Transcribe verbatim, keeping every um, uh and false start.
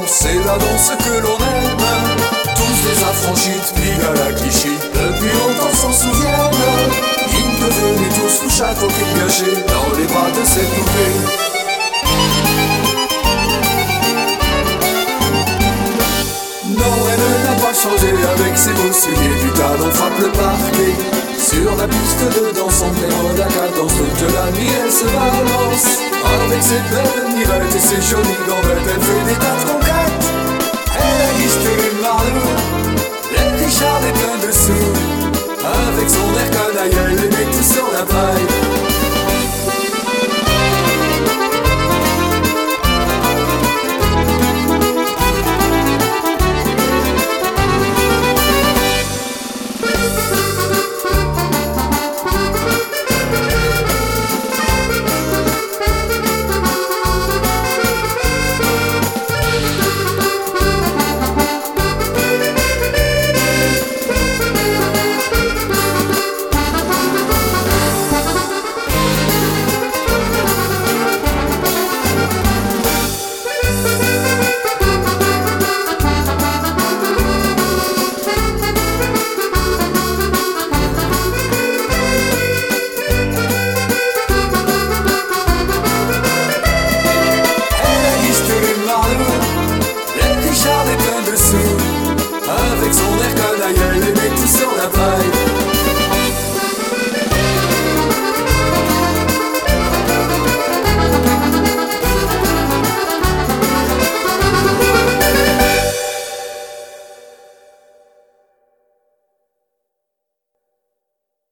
c'est la danse que l'on aime. Tous les affranchis de Pigalle à Clichy, depuis longtemps s'en souviennent. Ils devenaient tous louches à coquilles gâchées dans les bras de cette poupée. Noël n'a pas changé avec ses beaux souliers, du talon frappe le parquet. Sur la piste de danse, on met la cadence, toute la nuit elle se balance. Avec ses belles mirettes et ses jolies gambettes, elle fait des tas de